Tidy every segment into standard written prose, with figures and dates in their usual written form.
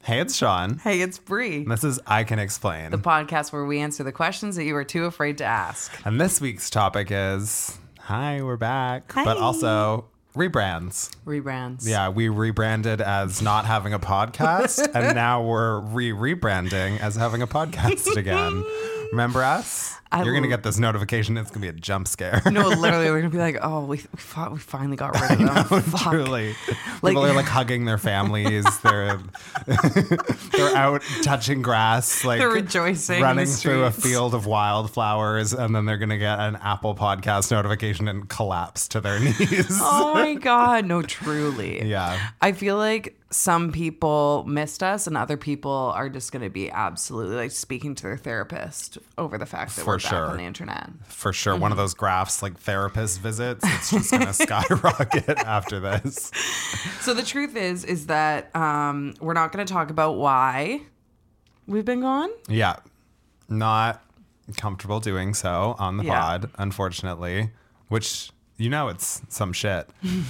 Hey, it's Sean. Hey, it's Bree. This is I Can Explain. The podcast where we answer the questions that you are too afraid to ask. And this week's topic is, hi, we're back. Hi. But also rebrands. Rebrands. Yeah, we rebranded as not having a podcast, and now we're rebranding as having a podcast again. Remember us? You're going to get this notification. It's going to be a jump scare. No, literally, we're going to be like, oh, we finally got rid of them. Fuck. Truly. People are like hugging their families. They're out touching grass, like They're rejoicing in running the through a streets. field of wildflowers, and then they're going to get an Apple Podcast notification and collapse to their knees. Oh my God. No, truly. Yeah. I feel like some people missed us and other people are just going to be absolutely like speaking to their therapist over the fact that For we're back sure. on the internet. For sure. One of those graphs, like therapist visits, it's just going to skyrocket after this. So the truth is that we're not going to talk about why we've been gone. Yeah. Not comfortable doing so on the Yeah. pod, unfortunately, which, you know, it's some shit.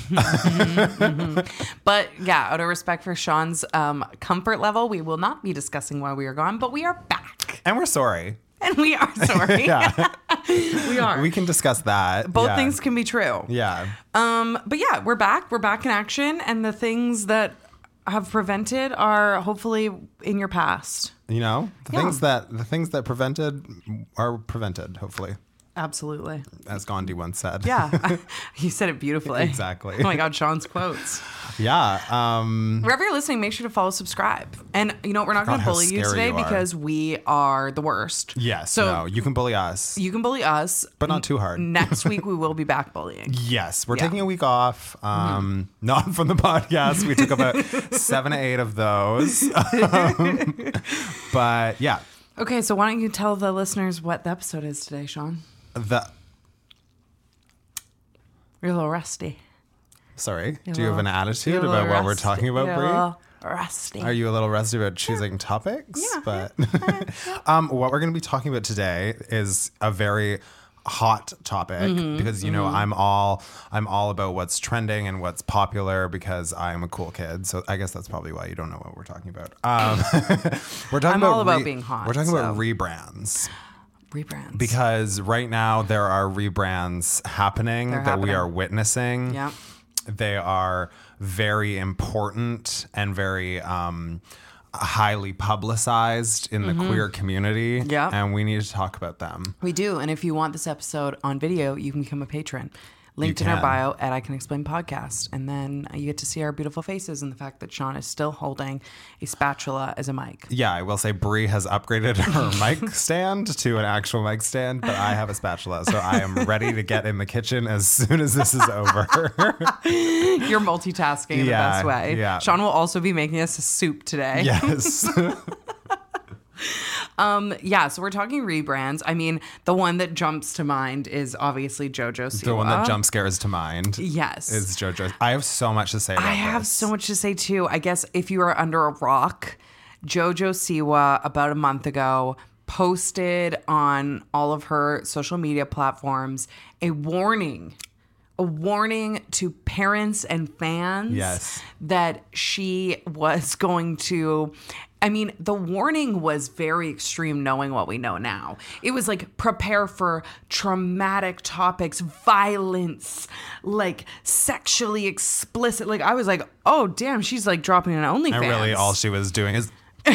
But yeah, out of respect for Sean's comfort level, we will not be discussing why we are gone, but we are back. And we're sorry. And we are sorry. Yeah. We are. We can discuss that. Both Yeah. things can be true. Yeah. But yeah, we're back. We're back in action. And the things that have prevented are hopefully in your past. You know, the Yeah. things that prevented are prevented, hopefully, Absolutely. as Gandhi once said. Yeah. You said it beautifully. Exactly. Oh my God, Sean's quotes. Yeah. Wherever you're listening, make sure to follow, subscribe. And you know what? We're not going to how bully you scary today you are. because we are the worst. Yes. So No, you can bully us, you can bully us. but not too hard. Next week, we will be back bullying. Yes, we're Yeah. taking a week off. Not from the podcast. We took about 7 to 8 of those. But yeah, Okay, so why don't you tell the listeners what the episode is today, Sean? You're a little rusty. Sorry. You're Do you have an a attitude You're a about little what we're rusty. talking about, You're a Brie? little rusty. Are you a little rusty about choosing topics? Yeah. But what we're going to be talking about today is a very hot topic because I'm all about what's trending and what's popular because I'm a cool kid. So I guess that's probably why you don't know what we're talking about. We're talking I'm all about being hot, We're talking about so. rebrands. Rebrands. Because right now there are rebrands happening They're that we happening. are witnessing. Yeah. They are very important and very highly publicized in the queer community. Yeah. And we need to talk about them. We do. And if you want this episode on video, you can become a patron. Linked in can. our bio at I Can Explain Podcast. And then you get to see our beautiful faces and the fact that Sean is still holding a spatula as a mic. Yeah, I will say Brie has upgraded her mic stand to an actual mic stand, but I have a spatula. So I am ready to get in the kitchen as soon as this is over. You're multitasking in the Yeah, best way. yeah. Sean will also be making us a soup today. Yes. Yeah, so we're talking rebrands. I mean, the one that jumps to mind is obviously JoJo Siwa. The one that jump scares to mind Yes. is JoJo. I have so much to say about I have this. so much to say too. I guess if you are under a rock, JoJo Siwa about a month ago posted on all of her social media platforms a warning to parents and fans Yes. that she was going to. I mean, the warning was very extreme knowing what we know now. It was like prepare for traumatic topics, violence, like sexually explicit. Like I was like, oh damn, she's like dropping an OnlyFans. And really all she was doing is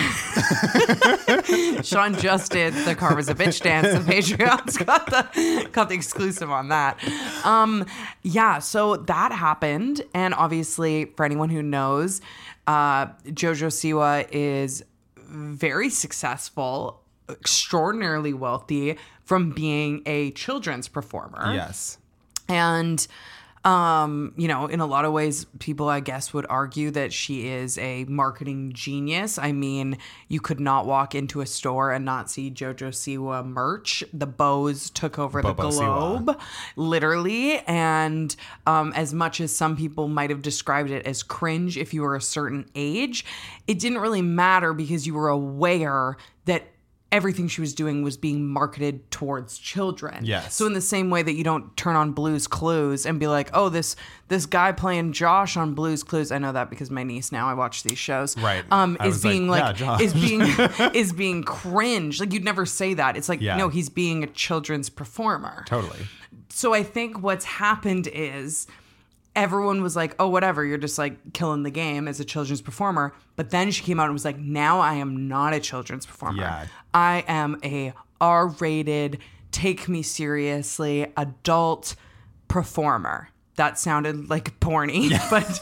Sean just did the Karma's a Bitch dance and Patreon's got the exclusive on that. Yeah, so that happened. And obviously, for anyone who knows, JoJo Siwa is very successful, extraordinarily wealthy from being a children's performer. yes. And, in a lot of ways, people, I guess, would argue that she is a marketing genius. I mean, you could not walk into a store and not see JoJo Siwa merch. The bows took over the Bobo globe, literally. And as much as some people might have described it as cringe if you were a certain age, it didn't really matter because you were aware that everything she was doing was being marketed towards children. Yes. So in the same way that you don't turn on Blue's Clues and be like, oh, this guy playing Josh on Blue's Clues. I know that because my niece now, I watch these shows. Right. Is being Josh. is being cringe. Like, you'd never say that. It's like, Yeah. no, he's being a children's performer. Totally. So I think what's happened is everyone was like, oh, whatever, you're just like killing the game as a children's performer. But then she came out and was like, now I am not a children's performer. Yeah. I am a R-rated, take me seriously, adult performer. That sounded like porny,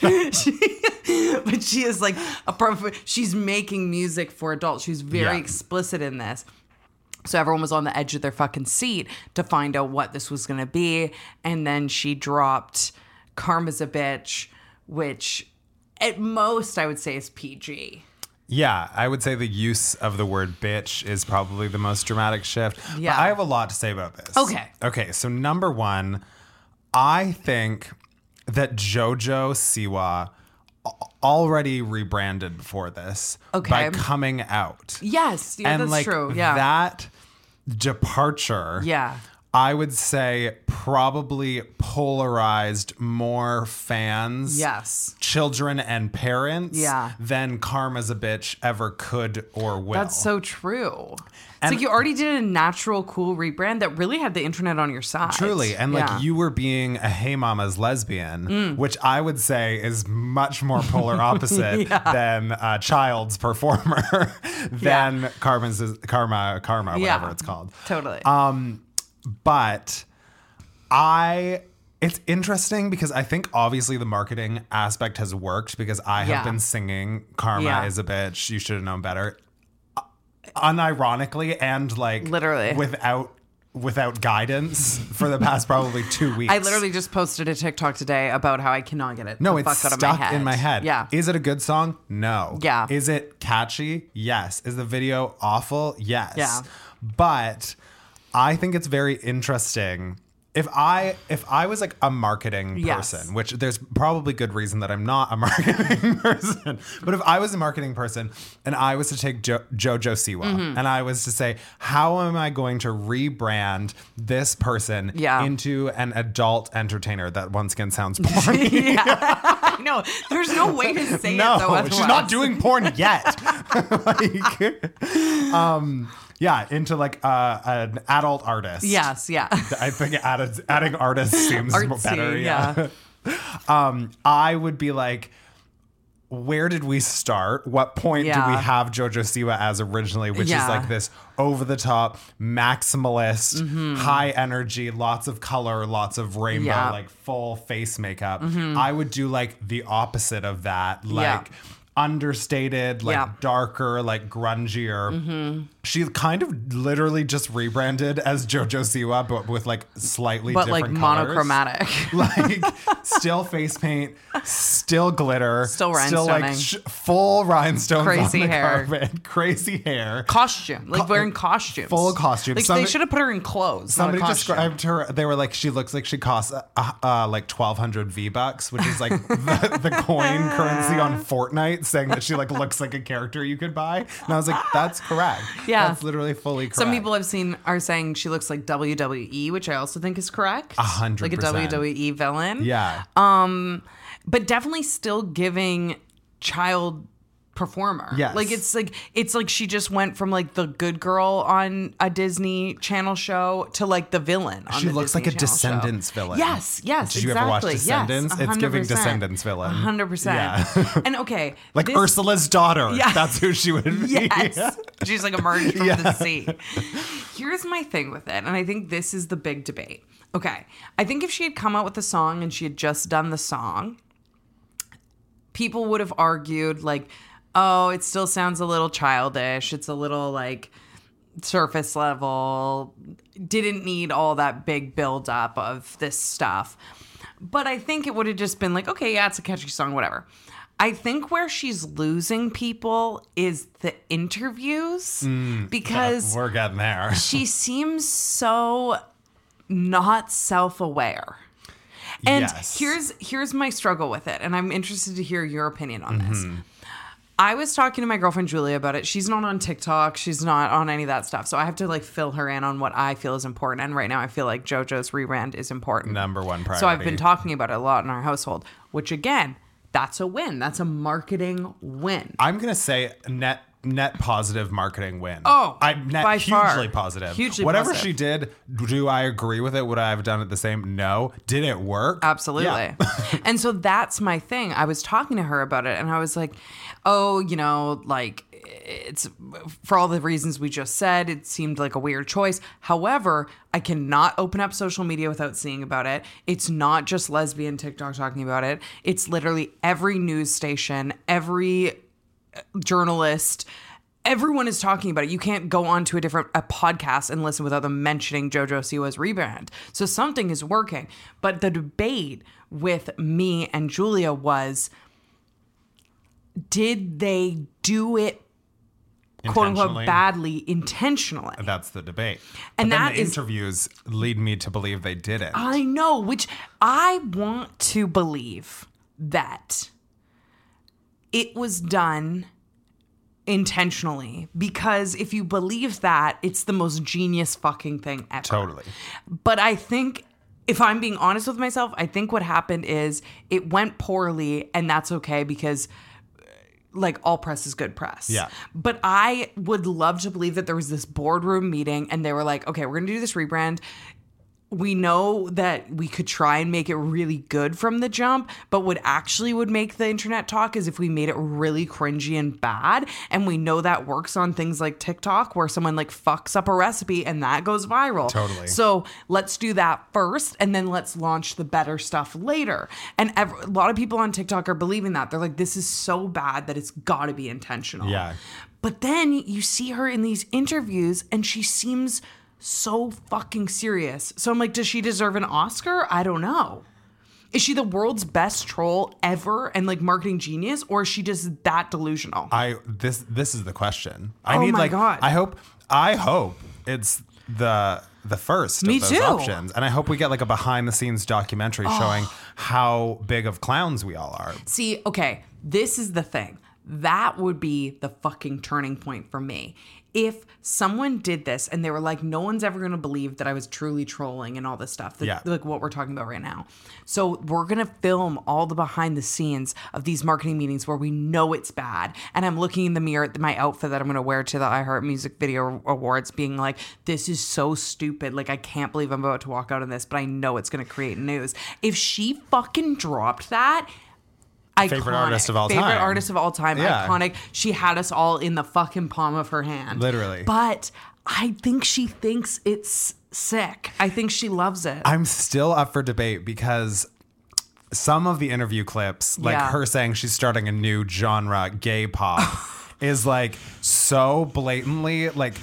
but she is like she's making music for adults. She's very explicit in this. So everyone was on the edge of their fucking seat to find out what this was going to be. And then she dropped Karma's a Bitch, which at most I would say is PG. Yeah, I would say the use of the word bitch is probably the most dramatic shift. Yeah. But I have a lot to say about this. Okay, so number one, I think that JoJo Siwa already rebranded before this by coming out. Yes, yeah, and that's like true. Yeah. that departure, I would say probably polarized more fans, children and parents, than Karma's a Bitch ever could or will. That's so true. It's like you already did a natural, cool rebrand that really had the internet on your side. Truly. And like you were being a Hey Mama's lesbian, which I would say is much more polar opposite than a child's performer than Karma, whatever it's called. Totally. But it's interesting because I think obviously the marketing aspect has worked because I have been singing Karma is a Bitch, you should have known better. Unironically and like literally without guidance for the past probably 2 weeks. I literally just posted a TikTok today about how I cannot get it. No, it's stuck in my head. Yeah. Is it a good song? No. Yeah. Is it catchy? Yes. Is the video awful? Yes. Yeah. But I think it's very interesting. If I was like a marketing person, which there's probably good reason that I'm not a marketing person, but if I was a marketing person and I was to take JoJo Siwa and I was to say, how am I going to rebrand this person into an adult entertainer that once again sounds porny? I know. There's no way to say it though. No, she's not doing porn yet. Into like an adult artist. Yes, yeah. I think adding artist seems better. Yeah. I would be like, where did we start? What point do we have JoJo Siwa as originally, which is like this over-the-top, maximalist, high energy, lots of color, lots of rainbow, like full face makeup. I would do like the opposite of that, like understated, like darker, like grungier. She kind of literally just rebranded as JoJo Siwa, but with like slightly different like colors. monochromatic. Like still face paint, still glitter, still rhinestoning, still like full rhinestones, crazy on the hair, carpet, crazy hair, costume, like wearing costumes, full costume. Like they should have put her in clothes. Somebody described her. They were like, she looks like she costs like 1,200 V-bucks, which is like the coin currency on Fortnite, saying that she like looks like a character you could buy. And I was like, that's correct. Yeah. That's literally fully correct. Some people I've seen are saying she looks like WWE, which I also think is correct. 100%. Like a WWE villain. Yeah. But definitely still giving child performer. Yes. Like it's like she just went from like the good girl on a Disney Channel show to like the villain on She the looks Disney like a Channel Descendants show. villain. Yes, Did you ever watch Descendants? Yes, it's giving Descendants villain. 100%. Yeah. And okay. Like Ursula's daughter. Yeah. That's who she would be. Yes. She's like emerged from the sea. Here's my thing with it, and I think this is the big debate. Okay. I think if she had come out with a song and she had just done the song, people would have argued like, oh, it still sounds a little childish. It's a little like surface level. Didn't need all that big buildup of this stuff. But I think it would have just been like, okay, yeah, it's a catchy song, whatever. I think where she's losing people is the interviews because we're getting there. She seems so not self-aware. And here's my struggle with it, and I'm interested to hear your opinion on this. I was talking to my girlfriend Julia about it. She's not on TikTok. She's not on any of that stuff. So I have to like fill her in on what I feel is important. And right now I feel like JoJo's rebrand is important. Number one priority. So I've been talking about it a lot in our household, which again, that's a win. That's a marketing win. I'm going to say net positive marketing win. Oh, I'm net by hugely far. positive. Hugely Whatever positive. she did, do I agree with it? Would I have done it the same? No. Did it work? Absolutely. Yeah. And so that's my thing. I was talking to her about it and I was like, oh, you know, like it's for all the reasons we just said, it seemed like a weird choice. However, I cannot open up social media without seeing about it. It's not just lesbian TikTok talking about it. It's literally every news station, every journalist, everyone is talking about it. You can't go on to a podcast and listen without them mentioning JoJo Siwa's rebrand. So something is working. But the debate with me and Julia was, did they do it quote unquote badly intentionally? That's the debate. And but then that the is, interviews lead me to believe they didn't. I know, which I want to believe that it was done intentionally, because if you believe that, it's the most genius fucking thing ever. Totally. But I think, if I'm being honest with myself, I think what happened is it went poorly, and that's okay because like all press is good press. Yeah. But I would love to believe that there was this boardroom meeting and they were like, okay, we're going to do this rebrand. We know that we could try and make it really good from the jump, but what actually would make the internet talk is if we made it really cringy and bad. And we know that works on things like TikTok where someone like fucks up a recipe and that goes viral. Totally. So let's do that first and then let's launch the better stuff later. And a lot of people on TikTok are believing that. They're like, this is so bad that it's got to be intentional. Yeah. But then you see her in these interviews and she seems so fucking serious. So I'm like, does she deserve an Oscar? I don't know. Is she the world's best troll ever and like marketing genius, or is she just that delusional? This is the question. God. I hope it's the first Me of those too. options. And I hope we get like a behind the scenes documentary showing how big of clowns we all are. See, okay, this is the thing. That would be the fucking turning point for me. If someone did this and they were like, no one's ever going to believe that I was truly trolling and all this stuff, like what we're talking about right now. So we're going to film all the behind the scenes of these marketing meetings where we know it's bad. And I'm looking in the mirror at my outfit that I'm going to wear to the iHeart Music Video Awards being like, this is so stupid. Like, I can't believe I'm about to walk out in this, but I know it's going to create news. If she fucking dropped that, iconic. Favorite artist of all time. Favorite artist of all time. Yeah. Iconic. She had us all in the fucking palm of her hand. Literally. But I think she thinks it's sick. I think she loves it. I'm still up for debate because some of the interview clips, like her saying she's starting a new genre, gay pop, is like so blatantly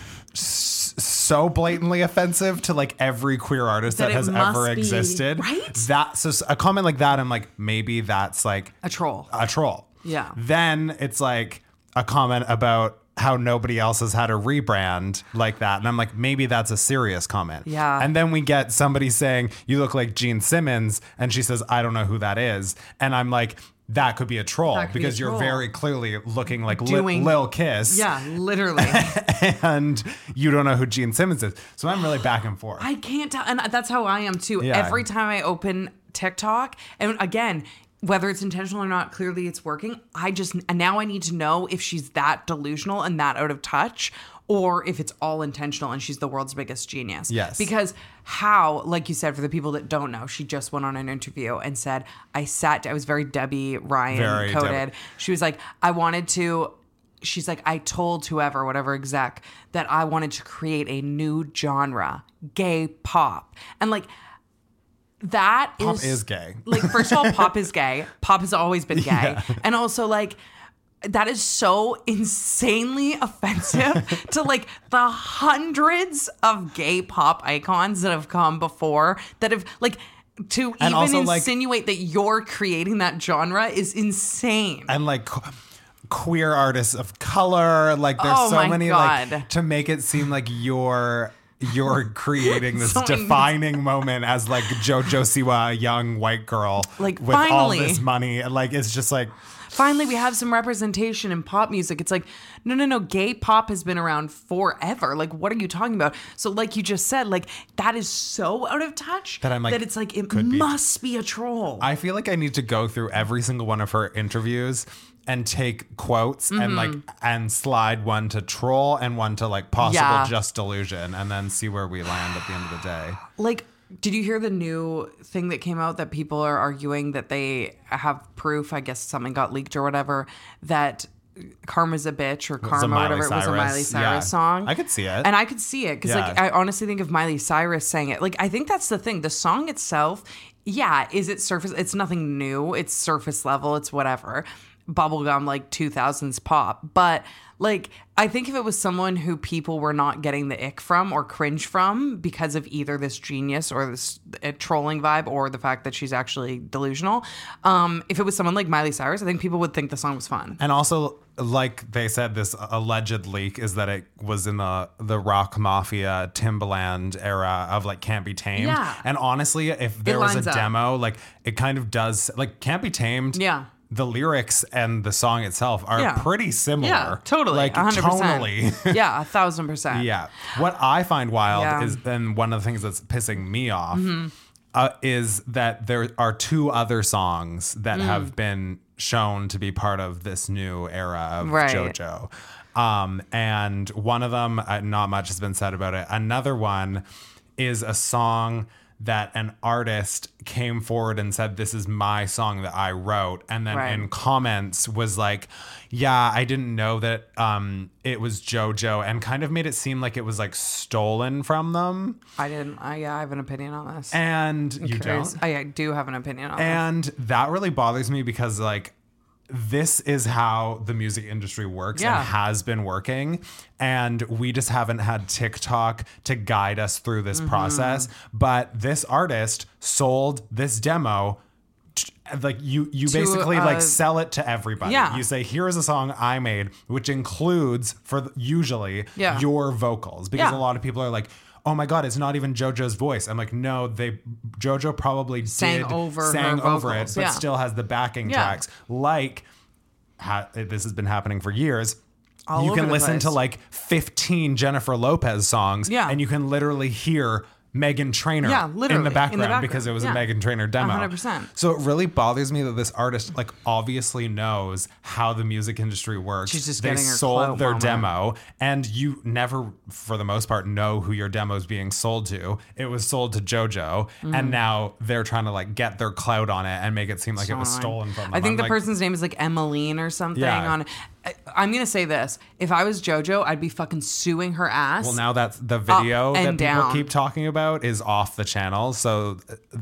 offensive to like every queer artist that has ever existed. Right? So a comment like that, I'm like, maybe that's like a troll. Yeah. Then it's like a comment about how nobody else has had a rebrand like that. And I'm like, maybe that's a serious comment. Yeah. And then we get somebody saying, you look like Gene Simmons. And she says, I don't know who that is. And I'm like, that could be a troll because you're very clearly looking like Lil Kiss. Yeah, literally. And you don't know who Gene Simmons is. So I'm really back and forth. I can't tell. And that's how I am too. Yeah. Every time I open TikTok, and again, whether it's intentional or not, clearly it's working. Now I need to know if she's that delusional and that out of touch, or if it's all intentional and she's the world's biggest genius. Yes. Because like you said, for the people that don't know, she just went on an interview and said, I was very Debbie Ryan coded. She was like, she's like, I told whatever exec, that I wanted to create a new genre, gay pop. And like, pop is gay. Like, first of all, pop is gay. Pop has always been gay. Yeah. And also, like, that is so insanely offensive to like the hundreds of gay pop icons that have come before that have like to and even also, insinuate that you're creating that genre is insane. And like queer artists of color, like there's so many like to make it seem like you're creating this defining moment as like JoJo Siwa, a young white girl, like with all this money. Like, it's just like, finally we have some representation in pop music. It's like, no, gay pop has been around forever. Like, what are you talking about? So like you just said, like, that is so out of touch that I'm like, that it's like, it must be a troll. I feel like I need to go through every single one of her interviews and take quotes and slide one to troll and one to like possible just delusion, and then see where we land at the end of the day. Like, did you hear the new thing that came out that people are arguing that they have proof, I guess something got leaked or whatever, that Karma's a Bitch or Karma, whatever, it was a Miley Cyrus song. I could see it. And I could see it because like I honestly think of Miley Cyrus saying it. Like, I think that's the thing. The song itself, is it surface? It's nothing new. It's surface level. It's whatever. Bubblegum, like 2000s pop. But like, I think if it was someone who people were not getting the ick from or cringe from because of either this genius or this trolling vibe or the fact that she's actually delusional, if it was someone like Miley Cyrus, I think people would think the song was fun. And also, like they said, this alleged leak is that it was in the Rock Mafia Timbaland era of like Can't Be Tamed. Yeah. And honestly, if there was a lines up. demo, like it kind of does, like Can't Be Tamed. Yeah. The lyrics and the song itself are pretty similar. Yeah, totally. Like 100%. tonally. Yeah, 1,000%. Yeah. What I find wild is, and one of the things that's pissing me off, is that there are two other songs that have been shown to be part of this new era of JoJo. And one of them, not much has been said about it. Another one is a song that an artist came forward and said, this is my song that I wrote. And then in comments was like, yeah, I didn't know that it was JoJo, and kind of made it seem like it was like stolen from them. I have an opinion on this. And you don't? I do have an opinion on this. And that really bothers me because like, this is how the music industry works and has been working. And we just haven't had TikTok to guide us through this process. But this artist sold this demo. Like you basically like sell it to everybody. Yeah. You say, here is a song I made, which includes usually your vocals, because a lot of people are like, oh my God, it's not even JoJo's voice. I'm like, no, JoJo probably sang over it, but still has the backing tracks. Like, this has been happening for years. You can listen to like 15 Jennifer Lopez songs, and you can literally hear Meghan Trainor in the background because it was a Meghan Trainor demo. 100%. So it really bothers me that this artist like obviously knows how the music industry works. She's just they getting her sold their moment. demo, and you never, for the most part, know who your demo is being sold to. It was sold to JoJo, and now they're trying to like get their clout on it and make it seem like it was stolen from them. I think the person's name is like Emmeline or something. I'm going to say this. If I was JoJo, I'd be fucking suing her ass. Well, now that's the video that people down. keep talking about is off the channel. So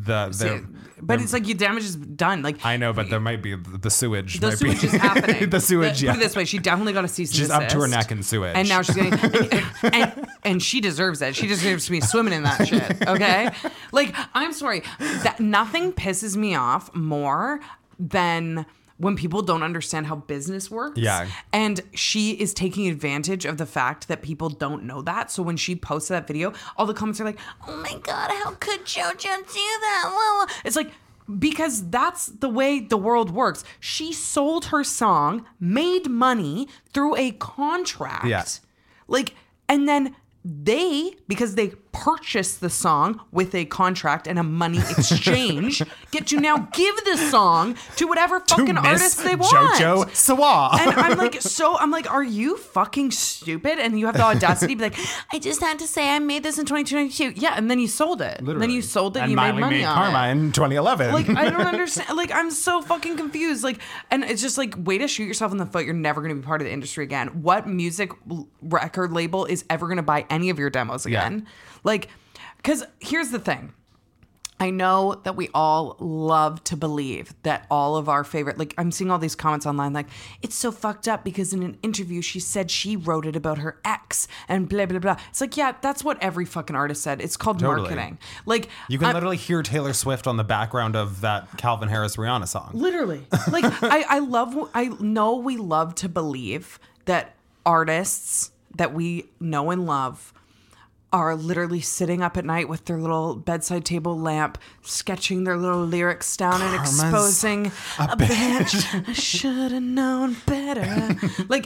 but it's like your damage is done. Like I know, but there might be the sewage. The sewage is happening. The sewage, Put it this way, she definitely got a cease and She's desist. up to her neck in sewage. And now she's getting, and she deserves it. She deserves to be swimming in that shit, okay? Like, I'm sorry. That nothing pisses me off more than when people don't understand how business works. Yeah. And she is taking advantage of the fact that people don't know that. So when she posted that video, all the comments are like, oh my God, how could JoJo do that? It's like, because that's the way the world works. She sold her song, made money through a contract. Yeah. Like, and then because they purchased the song with a contract and a money exchange, get to now give the song to whatever fucking artist they want. JoJo Siwa. And I'm like, are you fucking stupid? And you have the audacity to be like, I just had to say I made this in 2022. Yeah, and then you sold it. Literally. Then you sold it and you made money on Karma in 2011. Like, I don't understand. Like, I'm so fucking confused. Like, and it's just like, way to shoot yourself in the foot. You're never going to be part of the industry again. What music record label is ever going to buy any of your demos again? Yeah. Like, because here's the thing. I know that we all love to believe that all of our favorite, like, I'm seeing all these comments online, like, it's so fucked up because in an interview she said she wrote it about her ex and blah, blah, blah. It's like, yeah, that's what every fucking artist said. It's called marketing. Like, you can literally hear Taylor Swift on the background of that Calvin Harris Rihanna song. Literally. Like, I know we love to believe that artists that we know and love are literally sitting up at night with their little bedside table lamp, sketching their little lyrics down and exposing a bitch. I should have known better. Like,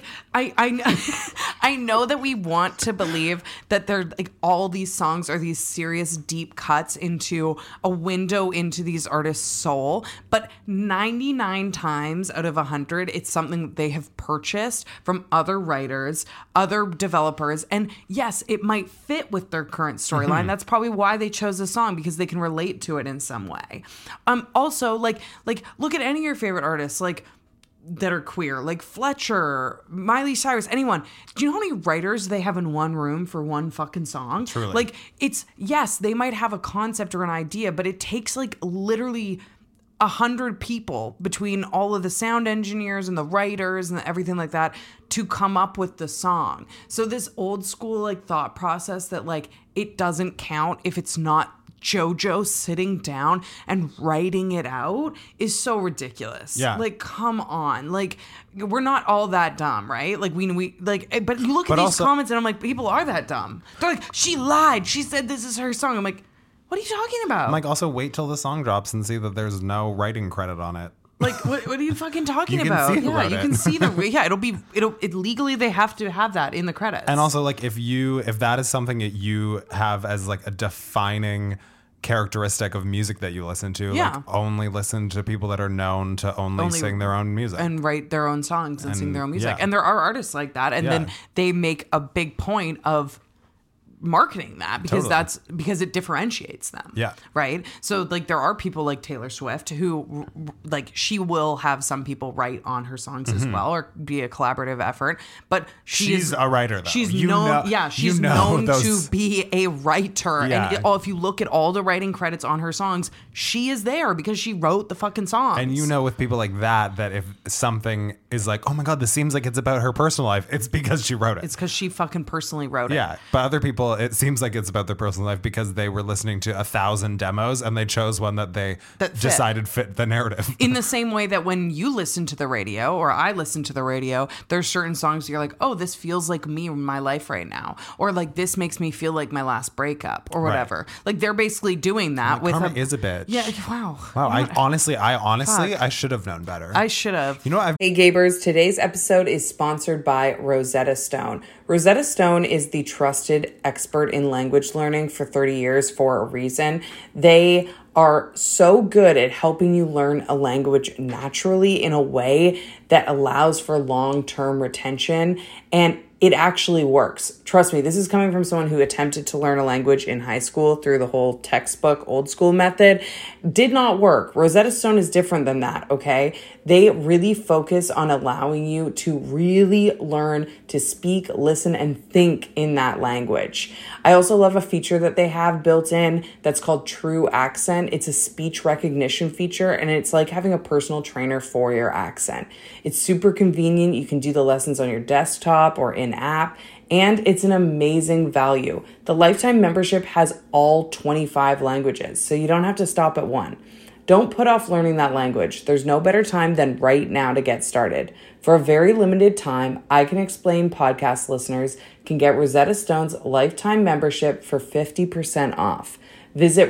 I know that we want to believe that they're like all these songs are these serious deep cuts into a window into these artists' soul, but 99 times out of 100, it's something they have purchased from other writers, other developers, and yes, it might fit with their current storyline. That's probably why they chose the song, because they can relate to it in some way. Also, like look at any of your favorite artists, like that are queer, like Fletcher, Miley Cyrus, anyone. Do you know how many writers they have in one room for one fucking song? Truly. Like, it's, yes, they might have a concept or an idea, but it takes like literally 100 people between all of the sound engineers and the writers and everything like that to come up with the song. So this old school like thought process that like it doesn't count if it's not JoJo sitting down and writing it out is so ridiculous. Yeah. Like, come on. Like, we're not all that dumb, right? Like, we like, but you look at these comments and I'm like, people are that dumb. They're like, she lied. She said this is her song. I'm like, what are you talking about? I'm like, also wait till the song drops and see that there's no writing credit on it. Like, what are you fucking talking You can about? see who Yeah, wrote you it. can see it legally they have to have that in the credits. And also, like, if that is something that you have as like a defining characteristic of music that you listen to, Yeah. like only listen to people that are known to only sing their own music and write their own songs and sing their own music. yeah. And there are artists like that. And then they make a big point of marketing that because Totally. because it differentiates them. Yeah. Right. So like there are people like Taylor Swift who like she will have some people write on her songs as well or be a collaborative effort. But she's a writer though. She's You known. know- Yeah. She's you know known those- to be a writer. Yeah. And if you look at all the writing credits on her songs, she is there because she wrote the fucking songs. And you know, with people like that if something is like, oh my God, this seems like it's about her personal life, it's because she wrote it. It's because she fucking personally wrote it. Yeah, but other people, it seems like it's about their personal life because they were listening to 1,000 demos and they chose one that they That fit. decided fit the narrative. In the same way that when you listen to the radio or I listen to the radio, there's certain songs you're like, oh, this feels like me in my life right now. Or like this makes me feel like my last breakup or whatever. Like they're basically doing that with Karma is a bitch. Yeah, wow. Wow, I honestly, Fuck. I should have known better. I should have. You know what? Hey Gabers, today's episode is sponsored by Rosetta Stone. Rosetta Stone is the trusted expert in language learning for 30 years for a reason. They are so good at helping you learn a language naturally in a way that allows for long-term retention, and it actually works. Trust me, this is coming from someone who attempted to learn a language in high school through the whole textbook old school method. Did not work. Rosetta Stone is different than that, okay? They really focus on allowing you to really learn to speak, listen, and think in that language. I also love a feature that they have built in that's called True Accent. It's a speech recognition feature, and it's like having a personal trainer for your accent. It's super convenient. You can do the lessons on your desktop or in app, and it's an amazing value. The lifetime membership has all 25 languages, so you don't have to stop at one. Don't put off learning that language. There's no better time than right now to get started. For a very limited time, I Can Explain podcast listeners can get Rosetta Stone's lifetime membership for 50% off. Visit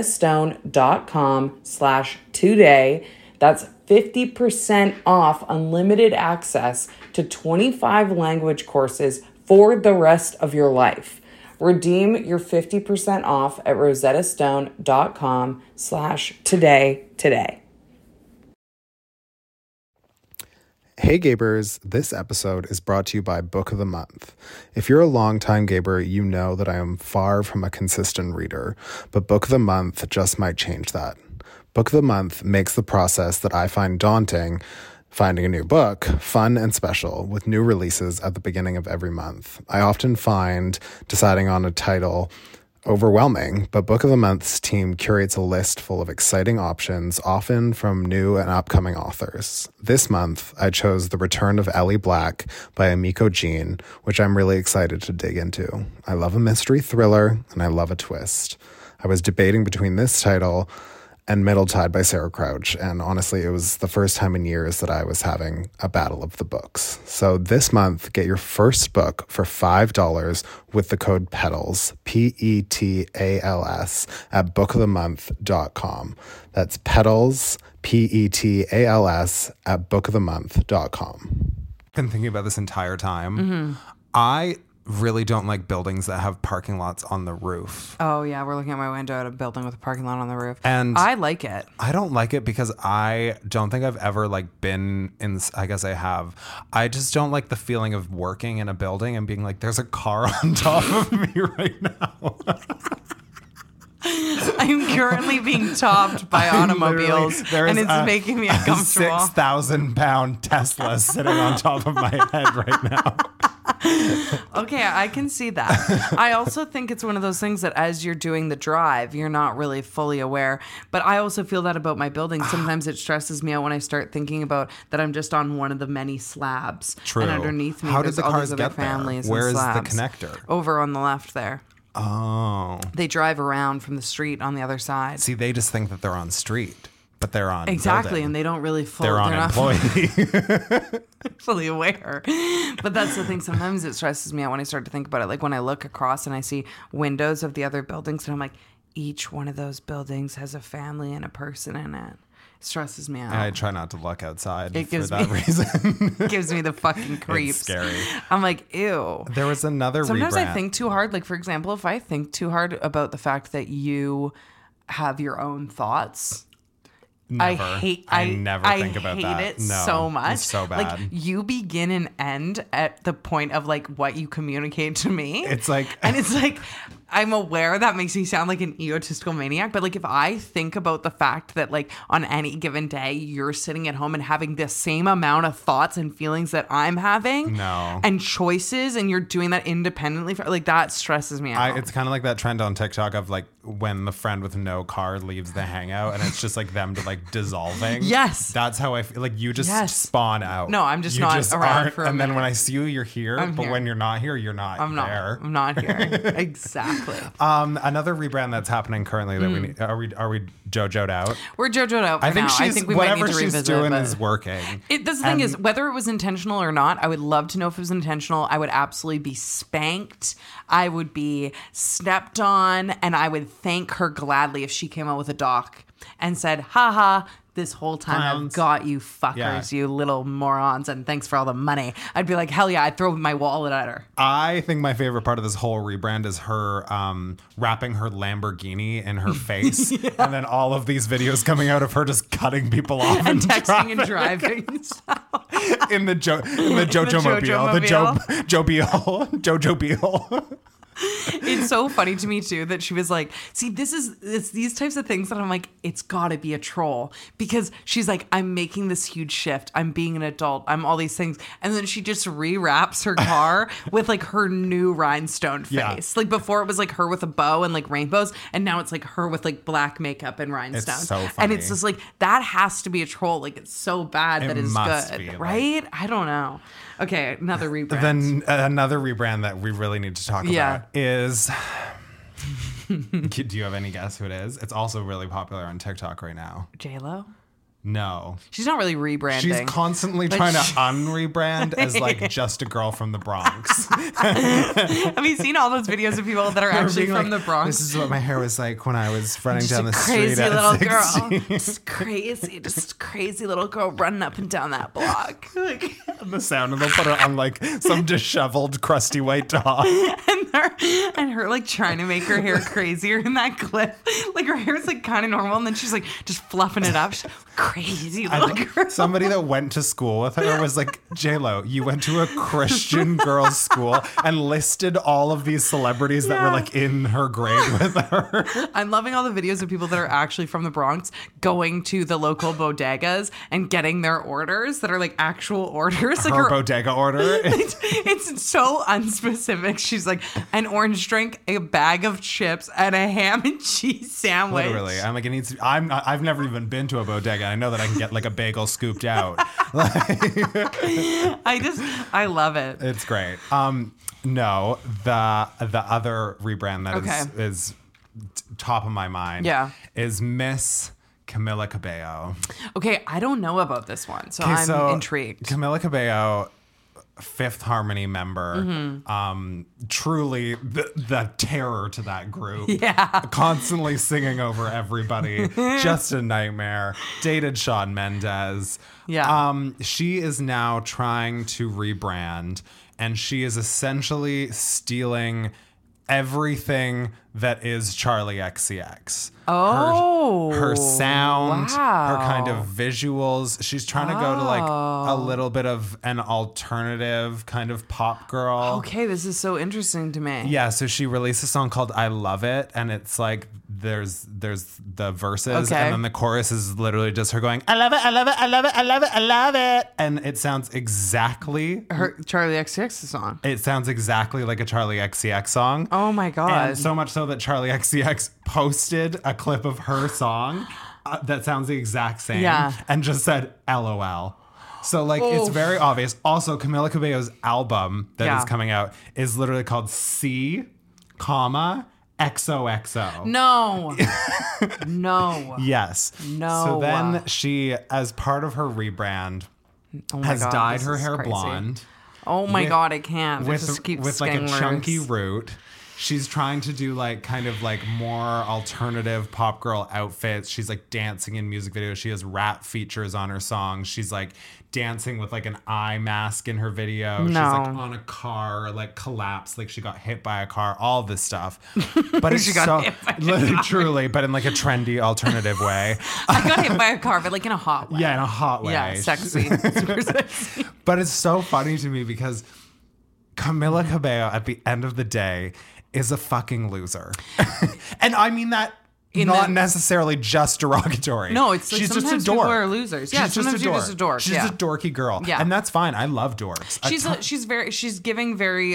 rosettastone.com/today. That's 50% off unlimited access to 25 language courses for the rest of your life. Redeem your 50% off at rosettastone.com/today today. Hey Gabers, this episode is brought to you by Book of the Month. If you're a longtime Gaber, you know that I am far from a consistent reader, but Book of the Month just might change that. Book of the Month makes the process that I find daunting, finding a new book, fun and special, with new releases at the beginning of every month. I often find deciding on a title overwhelming, but Book of the Month's team curates a list full of exciting options, often from new and upcoming authors. This month, I chose The Return of Ellie Black by Emiko Jean, which I'm really excited to dig into. I love a mystery thriller, and I love a twist. I was debating between this title and Middle Tide by Sarah Crouch. And honestly, it was the first time in years that I was having a battle of the books. So this month, get your first book for $5 with the code PETALS, PETALS, at bookofthemonth.com. That's PETALS, PETALS, at bookofthemonth.com. I've been thinking about this entire time. I really don't like buildings that have parking lots on the roof. Oh yeah, we're looking at my window at a building with a parking lot on the roof. And I like it. I don't like it because I don't think I've ever like been in, I guess I have. I just don't like the feeling of working in a building and being like, there's a car on top of me right now. I'm currently being topped by automobiles, and it's making me uncomfortable. 6,000-pound Tesla sitting on top of my head right now. Okay, I can see that. I also think it's one of those things that as you're doing the drive, you're not really fully aware. But I also feel that about my building. Sometimes it stresses me out when I start thinking about that I'm just on one of the many slabs. True. And underneath me, how did there's the all cars these other get there? families Where and is the slabs. connector? Over on the left there. Oh. They drive around from the street on the other side. See, they just think that they're on street, but they're on Exactly, building. and they don't really They're on employee. fully aware. But that's the thing. Sometimes it stresses me out when I start to think about it. Like when I look across and I see windows of the other buildings, and I'm like, each one of those buildings has a family and a person in it. It stresses me out. I try not to look outside It for gives that me- reason. It gives me the fucking creeps. It's scary. I'm like, ew. There was another Sometimes rebrand. I think too hard. Like, for example, if I think too hard about the fact that you have your own thoughts, Never. I never think about that. I hate it No, so much. It's so bad. Like, you begin and end at the point of like what you communicate to me. It's like, And it's like, I'm aware that makes me sound like an egotistical maniac, but like if I think about the fact that like on any given day you're sitting at home and having the same amount of thoughts and feelings that I'm having, No. and choices, and you're doing that independently, like that stresses me out. it's kind of like that trend on TikTok of like when the friend with no car leaves the hangout and it's just like them to like dissolving. Yes. That's how I feel. Like you just Yes. spawn out. No, I'm just You not just around aren't, for a and then minute. when I see you, you're here. I'm But here. when you're not here, you're not I'm there. not here. Exactly. Another rebrand that's happening currently that we need, are we JoJo'd out? We're JoJo'd out for I think now. she's I think we might need whatever to she's revisit doing it. is working. That's the thing is, whether it was intentional or not, I would love to know if it was intentional. I would absolutely be spanked. I would be stepped on, and I would thank her gladly if she came out with a doc and said, haha, this whole time Clowns. I've got you fuckers, Yeah. you little morons, and thanks for all the money. I'd be like, hell yeah, I'd throw my wallet at her. I think my favorite part of this whole rebrand is her wrapping her Lamborghini in her face, and then all of these videos coming out of her just cutting people off And in texting and traffic. driving. in the Jojo Mobile, the Joe Jojo Beal. It's so funny to me too that she was like, see, it's these types of things that I'm like, it's gotta be a troll, because she's like, I'm making this huge shift, I'm being an adult, I'm all these things, and then she just rewraps her car with like her new rhinestone face. Yeah. Like before it was like her with a bow and like rainbows, and now it's like her with like black makeup and rhinestones. so And funny. it's just like, that has to be a troll. Like it's so bad that it's must good, be, like- right? I don't know. Okay, another rebrand. Then another rebrand that we really need to talk Yeah. about is. Do you have any guess who it is? It's also really popular on TikTok right now. J-Lo? No. She's not really rebranding. She's constantly But trying to she- unrebrand as like just a girl from the Bronx. Have you seen all those videos of people that are actually Being from like, the Bronx? This is what my hair was like when I was running Just down a the crazy street at little 16. girl. Just crazy little girl running up and down that block. Like, And the sound, and they'll put her on like some disheveled, crusty white top. and her like trying to make her hair crazier in that clip. Like her hair's like kind of normal, and then she's like just fluffing it up. She's like, crazy I little think girl. somebody that went to school with her was like, J-Lo, you went to a Christian girls' school, and listed all of these celebrities that were Yeah. like in her grade with her. I'm loving all the videos of people that are actually from the Bronx going to the local bodegas and getting their orders that are like actual orders. Like Her bodega order. it's so unspecific. She's like, an orange drink, a bag of chips, and a ham and cheese sandwich. Literally, I'm like, it needs. I've never even been to a bodega. I know that I can get like a bagel scooped out. I love it. It's great. No, the other rebrand that Okay. is top of my mind. Yeah. Is Miss Camila Cabello. Okay, I don't know about this one, so I'm intrigued. Camila Cabello, Fifth Harmony member, truly the terror to that group. Yeah. Constantly singing over everybody. Just a nightmare. Dated Shawn Mendes. Yeah. She is now trying to rebrand, and she is essentially stealing everything that is Charlie XCX. Oh, her sound, wow. her kind of visuals. She's trying to go to like a little bit of an alternative kind of pop girl. Okay, this is so interesting to me. Yeah, so she released a song called I Love It, and it's like there's the verses, Okay. and then the chorus is literally just her going, I love it, I love it, I love it, I love it, I love it. And it sounds exactly Her Charlie XCX's song. It sounds exactly like a Charlie XCX song. Oh my God. And so much so that Charlie XCX posted a clip of her song that sounds the exact same, Yeah. and just said LOL. So like it's very obvious. Also, Camila Cabello's album that is coming out is literally called C, XOXO. No. No. Yes. No. So then she, as part of her rebrand, Oh my has God, dyed this her is hair crazy. blonde. Oh my with- God, I can't. It with just keeps with like a getting chunky worse. root. She's trying to do like kind of like more alternative pop girl outfits. She's like dancing in music videos. She has rap features on her songs. She's like dancing with like an eye mask in her video. She's like on a car, like collapsed, like she got hit by a car, all this stuff. But it's She got so hit by a car. truly, but in like a trendy alternative way. I got hit by a car, but like in a hot way. Yeah, in a hot way. Yeah, sexy. Super sexy. But it's so funny to me because Camila Cabello, at the end of the day, is a fucking loser. And I mean that not necessarily just derogatory. No, it's like she's just a sometimes dork. people are losers. Yeah, sometimes you're just a dork. She's Yeah. a dorky girl. Yeah. And that's fine. I love dorks. She's giving very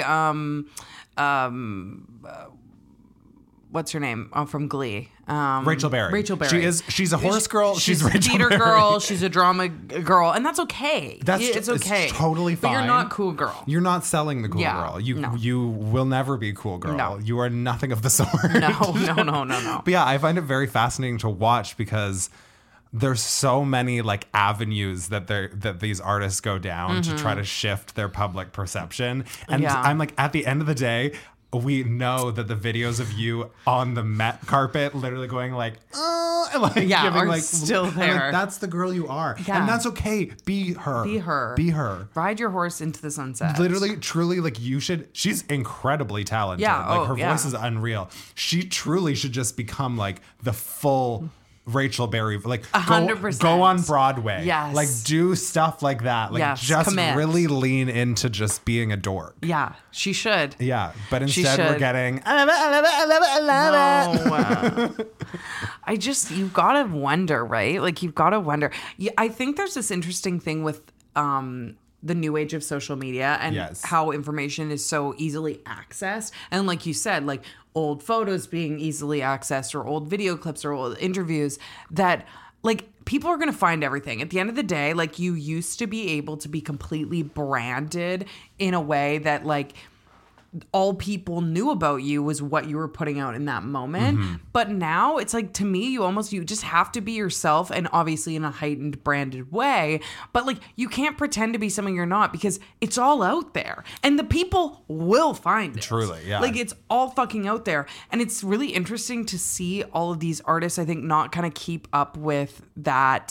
what's her name? Oh, from Glee. Rachel Berry. Rachel Berry. She's a horse girl. She's a Rachel theater Berry. girl. She's a drama girl, and that's okay. It's okay. It's totally fine. But you're not cool girl. You're not selling the cool Yeah, girl. no. You will never be cool girl. No. You are nothing of the sort. No. But yeah, I find it very fascinating to watch because there's so many like avenues that these artists go down to try to shift their public perception. And Yeah. I'm like, at the end of the day, we know that the videos of you on the Met carpet literally going like, and like Yeah, giving are like still and, there. like, that's the girl you are. Yeah. And that's okay. Be her. Be her. Be her. Ride your horse into the sunset. Literally, truly, like she's incredibly talented. Yeah, Like her yeah. voice is unreal. She truly should just become like the full Rachel Berry, like 100%. go on Broadway. Yes. Like do stuff like that. Like Yes, just commit. really lean into just being a dork. Yeah, she should. Yeah. But She instead we're should. getting I love it, I love it, I love it, I love it. You've got to wonder, right? Like, you've got to wonder. Yeah, I think there's this interesting thing with the new age of social media and Yes. how information is so easily accessed. And like you said, like old photos being easily accessed or old video clips or old interviews that like people are going to find everything. At the end of the day, like you used to be able to be completely branded in a way that like all people knew about you was what you were putting out in that moment. But now it's like, to me, you just have to be yourself, and obviously in a heightened branded way. But like, you can't pretend to be something you're not because it's all out there and the people will find it. Truly, yeah. Like, it's all fucking out there. And it's really interesting to see all of these artists, I think, not kind of keep up with that,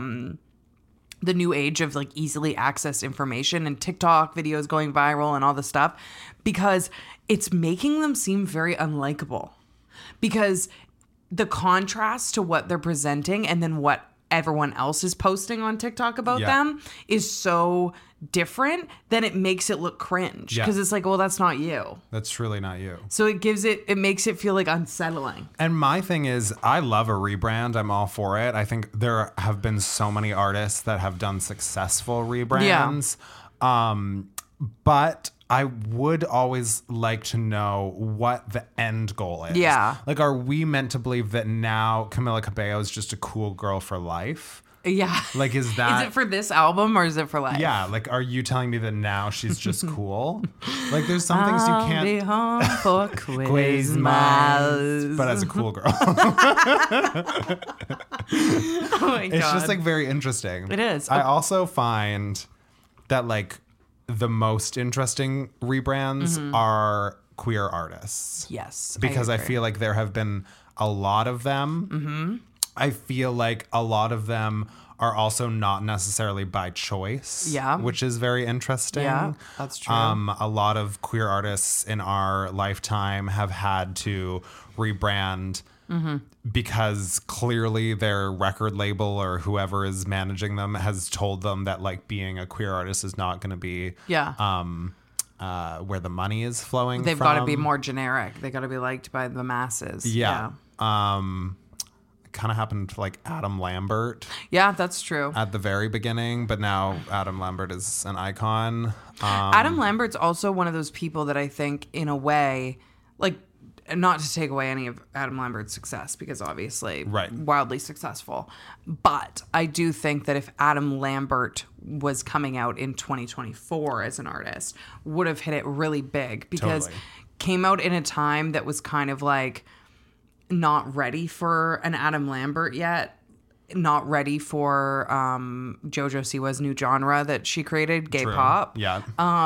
the new age of like easily accessed information and TikTok videos going viral and all this stuff, because it's making them seem very unlikable, because the contrast to what they're presenting and then what everyone else is posting on TikTok about them is so different that it makes it look cringe, because it's like, well, that's not you. That's truly not you. So it makes it feel like unsettling. And my thing is, I love a rebrand. I'm all for it. I think there have been so many artists that have done successful rebrands. But I would always like to know what the end goal is. Yeah. Like, are we meant to believe that now Camila Cabello is just a cool girl for life? Yeah. Like, is that... Is it for this album or is it for life? Yeah, like, are you telling me that now she's just cool? Like, there's some things you can't... Be home for Christmas. But as a cool girl. Oh my God. It's just, like, very interesting. It is. I also find that, like, the most interesting rebrands are queer artists. Yes. Because I agree. feel like there have been a lot of them. I feel like a lot of them are also not necessarily by choice. Yeah. Which is very interesting. Yeah, that's true. A lot of queer artists in our lifetime have had to rebrand because clearly their record label or whoever is managing them has told them that, like, being a queer artist is not going to be where the money is flowing They've from. got to be more generic. They got to be liked by the masses. Yeah. Kind of happened to, like, Adam Lambert Yeah, that's true. at the very beginning, but now Adam Lambert is an icon. Adam Lambert's also one of those people that I think, in a way, like, not to take away any of Adam Lambert's success, because obviously Right. wildly successful. But I do think that if Adam Lambert was coming out in 2024 as an artist, would have hit it really big, because Totally. came out in a time that was kind of like not ready for an Adam Lambert yet. Not ready for JoJo Siwa's new genre that she created, gay True. pop. Yeah.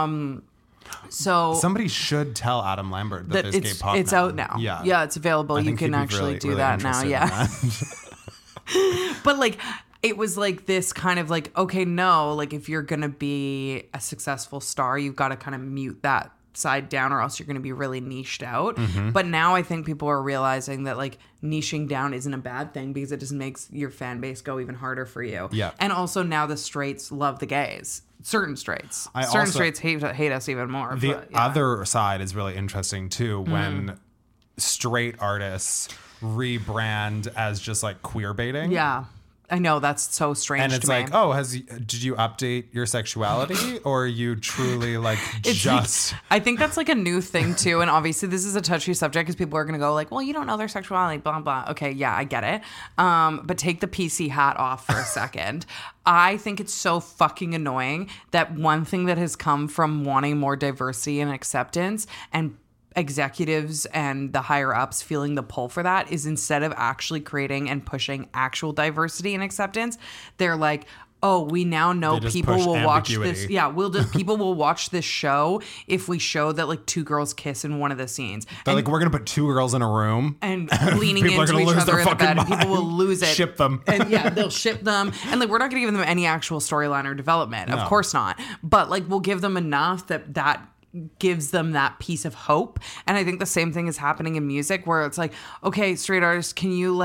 So Somebody should tell Adam Lambert that there's gay pop it's now. out now. Yeah. Yeah, it's available. I You think can he'd be actually really- do really that now. interested in Yeah. that. But like, it was like this kind of like, okay, no, like if you're going to be a successful star, you've got to kind of mute that side down, or else you're going to be really niched out. But now I think people are realizing that, like, niching down isn't a bad thing, because it just makes your fan base go even harder for you. Yeah. And also now the straights love the gays. Certain straights. I Certain also- straights hate us even more. The but, yeah. other side is really interesting too, when straight artists rebrand as just, like, queer baiting. Yeah. I know, that's so strange And it's to me. like, oh, did you update your sexuality, or are you truly, like, It's just... like, I think that's like a new thing too, and obviously this is a touchy subject because people are gonna go like, well, you don't know their sexuality, blah blah. Okay, yeah, I get it. But take the PC hat off for a second. I think it's so fucking annoying that one thing that has come from wanting more diversity and acceptance, and executives and the higher ups feeling the pull for that, is instead of actually creating and pushing actual diversity and acceptance, they're like, oh, we now know They just people push will watch ambiguity. this. Yeah, people will watch this show if we show that, like, two girls kiss in one of the scenes. They're like, we're going to put two girls in a room. And leaning People are into gonna each lose other their in the fucking bed, and people will mind. lose it. Ship them. And yeah, they'll ship them. And like, we're not gonna give them any actual storyline or development. Of No. course not. But like, we'll give them enough that gives them that piece of hope. And I think the same thing is happening in music, where it's like, okay, straight artists, can you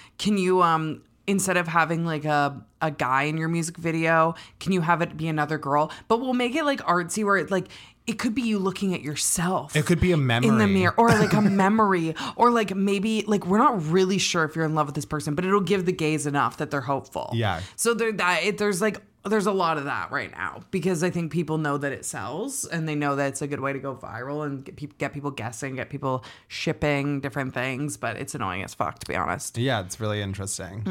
instead of having like a guy in your music video, can you have it be another girl? But we'll make it like artsy, where it like, it could be you looking at yourself. It could be a memory. In the mirror, or like a memory, or like maybe like, we're not really sure if you're in love with this person, but it'll give the gays enough that they're hopeful. Yeah. So there's a lot of that right now, because I think people know that it sells, and they know that it's a good way to go viral and get people guessing, get people shipping different things. But it's annoying as fuck, to be honest. Yeah, it's really interesting.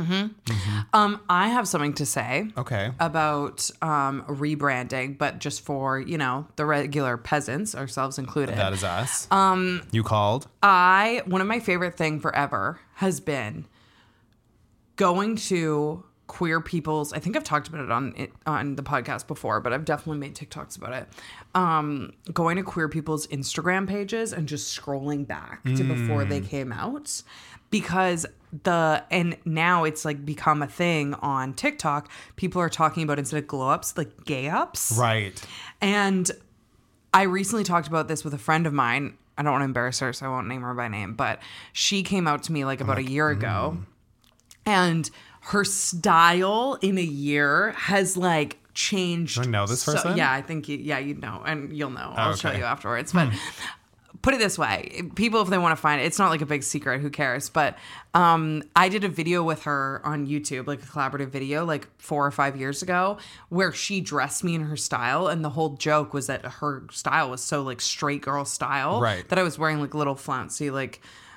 I have something to say. Okay. About rebranding, but just for, the regular peasants, ourselves included. That is us. You called? One of my favorite thing forever has been going to queer people's, I think I've talked about it on the podcast before, but I've definitely made TikToks about it. Going to queer people's Instagram pages and just scrolling back to before they came out, because and now it's like become a thing on TikTok. People are talking about, instead of glow ups, like gay ups. Right. And I recently talked about this with a friend of mine. I don't want to embarrass her, so I won't name her by name, but she came out to me like about a year ago, and her style in a year has like changed. Do I know this person? Yeah, I think you'd know, and you'll know. I'll show okay. you afterwards. But put it this way, people, if they want to find it, it's not like a big secret. Who cares? But I did a video with her on YouTube, like a collaborative video, like 4 or 5 years ago, where she dressed me in her style, and the whole joke was that her style was so like straight girl style, Right. that I was wearing like little flouncy like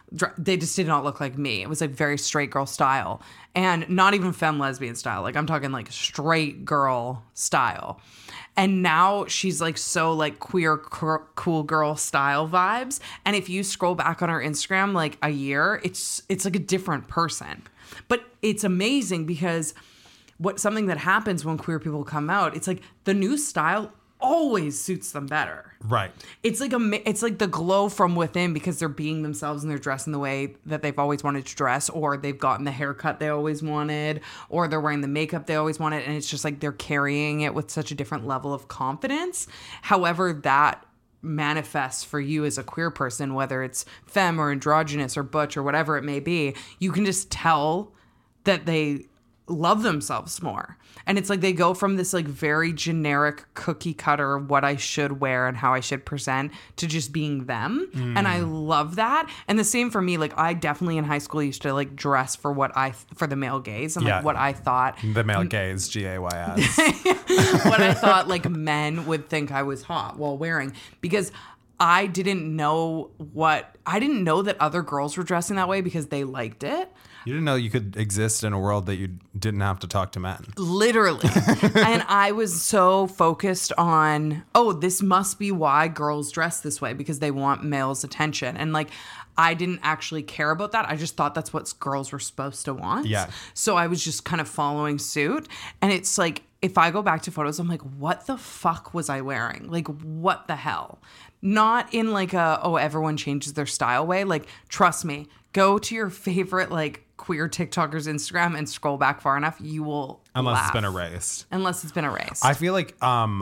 they just did not look like me. It was like very straight girl style, and not even femme lesbian style. Like I'm talking like straight girl style. And now she's like so like queer, cool girl style vibes. And if you scroll back on her Instagram like a year, it's like a different person. But it's amazing because something that happens when queer people come out, it's like the new style always suits them better. Right. It's like the glow from within because they're being themselves and they're dressing the way that they've always wanted to dress, or they've gotten the haircut they always wanted, or they're wearing the makeup they always wanted, and it's just like they're carrying it with such a different level of confidence. However that manifests for you as a queer person, whether it's femme or androgynous or butch or whatever it may be, you can just tell that they love themselves more. And it's like they go from this like very generic cookie cutter what I should wear and how I should present to just being them. And I love that. And the same for me. Like I definitely in high school used to like dress for for the male gaze and like what I thought the male gaze, GAYS. what I thought like men would think I was hot while wearing, because I didn't know that other girls were dressing that way because they liked it. You didn't know you could exist in a world that you didn't have to talk to men. Literally. And I was so focused on, this must be why girls dress this way, because they want males' attention. And like, I didn't actually care about that. I just thought that's what girls were supposed to want. Yeah. So I was just kind of following suit. And it's like, if I go back to photos, I'm like, what the fuck was I wearing? Like, what the hell? Not in like everyone changes their style way. Like, trust me, go to your favorite like queer TikTokers Instagram and scroll back far enough, you will Unless laugh. It's been erased. Unless it's been erased. I feel like,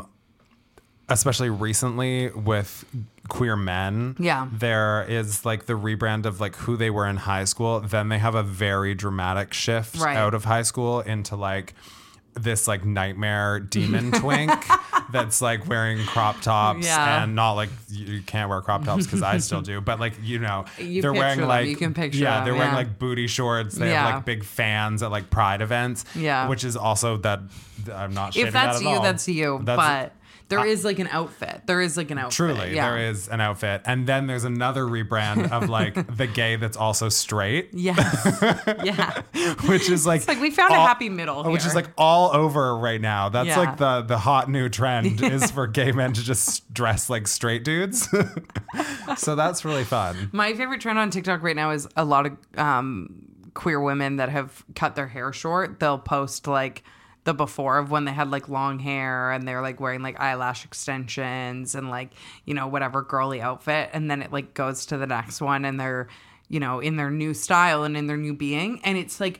especially recently with queer men, there is like the rebrand of like who they were in high school. Then they have a very dramatic shift out of high school into like this like nightmare demon twink that's like wearing crop tops and not like you can't wear crop tops because I still do, but like they're wearing like you can picture them, they're wearing like booty shorts. They have like big fans at like pride events, which is also that I'm not shading if that's that at you all. That's you, but there is like an outfit. Truly, there is an outfit. And then there's another rebrand of like the gay that's also straight. Yes. Yeah. Which is like... It's like we found a happy middle here. Which is like all over right now. That's like the hot new trend is for gay men to just dress like straight dudes. So that's really fun. My favorite trend on TikTok right now is a lot of queer women that have cut their hair short. They'll post like the before of when they had like long hair and they're like wearing like eyelash extensions and like, whatever girly outfit. And then it like goes to the next one and they're, in their new style and in their new being. And it's like,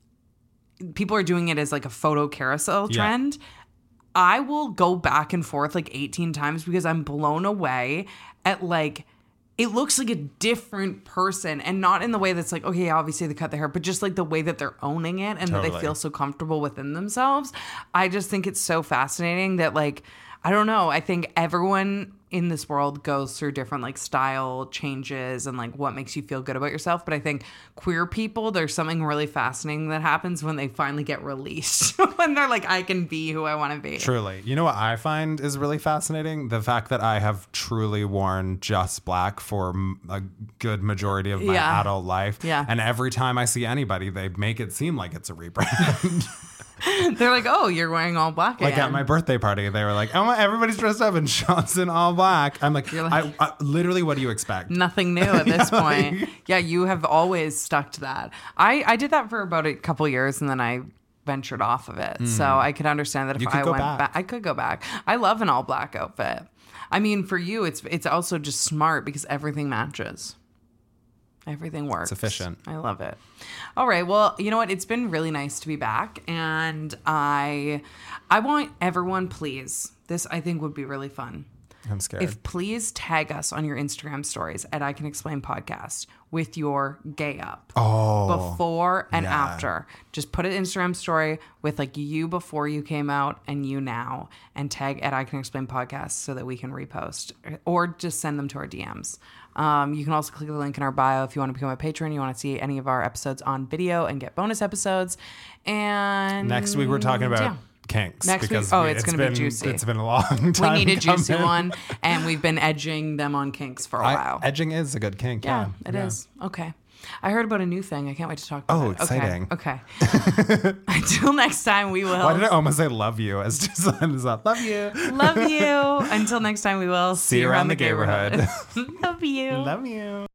people are doing it as like a photo carousel trend. I will go back and forth like 18 times because I'm blown away at like, it looks like a different person, and not in the way that's like, okay, obviously they cut their hair, but just like the way that they're owning it and that they feel so comfortable within themselves. I just think it's so fascinating that like, I don't know. I think everyone in this world goes through different like style changes and like what makes you feel good about yourself. But I think queer people, there's something really fascinating that happens when they finally get released, when they're like, I can be who I want to be. Truly. You know what I find is really fascinating? The fact that I have truly worn just black for a good majority of my adult life. Yeah. And every time I see anybody, they make it seem like it's a rebrand. They're like, oh, you're wearing all black again. Like at my birthday party, they were like, oh, everybody's dressed up in Sean's in all black. I'm like, I literally, what do you expect? Nothing new at this point. Yeah, you have always stuck to that. I did that for about a couple years and then I ventured off of it. So I could understand that if I went back, I could go back. I love an all black outfit. I mean, for you, it's also just smart because everything matches. Everything works. It's efficient. I love it. All right. Well, you know what? It's been really nice to be back. And I want everyone, please, this I think would be really fun. I'm scared. If please tag us on your Instagram stories at I Can Explain Podcast with your gay up. Oh. Before and after. Just put an Instagram story with like you before you came out and you now, and tag at I Can Explain Podcast so that we can repost, or just send them to our DMs. You can also click the link in our bio if you want to become a patron. You want to see any of our episodes on video and get bonus episodes. And next week we're talking about kinks. Next week? because Oh, it's gonna be been- juicy. It's been a long time. We need a juicy coming. one, and we've been edging them on kinks for a while. Edging is a good kink. yeah, Yeah, it is. Okay. I heard about a new thing. I can't wait to talk about Oh, it. exciting. Okay. Until next time, we will. Why did I almost say love you as just love you? Love you. Until next time, we will See you around the neighborhood. Love you. Love you.